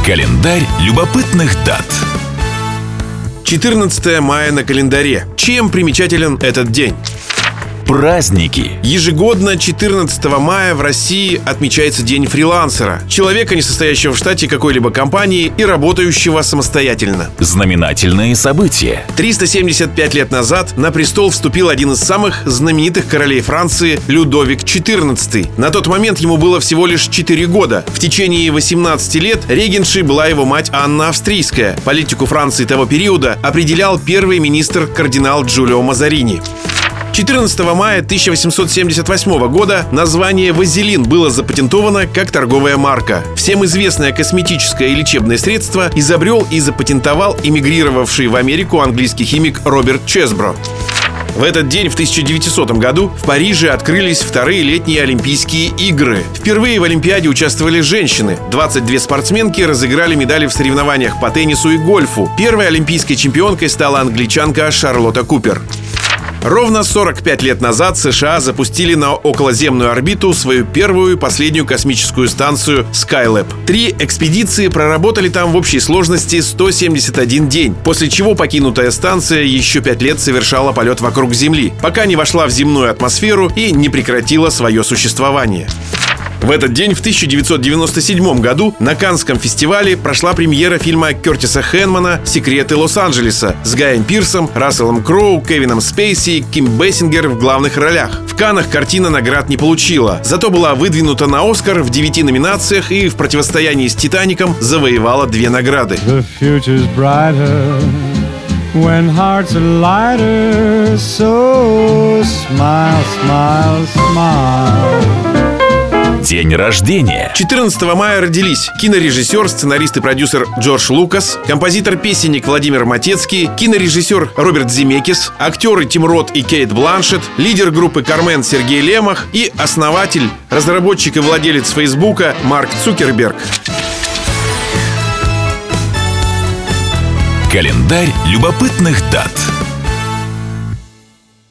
Календарь любопытных дат. 14 мая на календаре. Чем примечателен этот день? Праздники. Ежегодно 14 мая в России отмечается День фрилансера. Человека, не состоящего в штате какой-либо компании и работающего самостоятельно. Знаменательные события. 375 лет назад на престол вступил один из самых знаменитых королей Франции Людовик XIV. На тот момент ему было всего лишь 4 года. В течение 18 лет регентшей была его мать Анна Австрийская. Политику Франции того периода определял первый министр кардинал Джулио Мазарини. 14 мая 1878 года название «Вазелин» было запатентовано как торговая марка. Всем известное косметическое и лечебное средство изобрел и запатентовал эмигрировавший в Америку английский химик Роберт Чесбро. В этот день, в 1900 году, в Париже открылись вторые летние Олимпийские игры. Впервые в Олимпиаде участвовали женщины. 22 спортсменки разыграли медали в соревнованиях по теннису и гольфу. Первой олимпийской чемпионкой стала англичанка Шарлотта Купер. Ровно 45 лет назад США запустили на околоземную орбиту свою первую и последнюю космическую станцию Skylab. 3 экспедиции проработали там в общей сложности 171 день, после чего покинутая станция еще 5 лет совершала полет вокруг Земли, пока не вошла в земную атмосферу и не прекратила свое существование. В этот день, в 1997 году, на Каннском фестивале прошла премьера фильма Кертиса Хэнмана «Секреты Лос-Анджелеса» с Гаем Пирсом, Расселом Кроу, Кевином Спейси и Ким Бейсингер в главных ролях. В Каннах картина наград не получила, зато была выдвинута на «Оскар» в 9 номинациях и в противостоянии с «Титаником» завоевала 2 награды. When hearts are lighter, so smile, smile, smile. День рождения. 14 мая родились кинорежиссер, сценарист и продюсер Джордж Лукас, композитор-песенник Владимир Матецкий, кинорежиссер Роберт Земекис, актеры Тим Рот и Кейт Бланшетт, лидер группы Кармен Сергей Лемах и основатель, разработчик и владелец Фейсбука Марк Цукерберг. Календарь любопытных дат.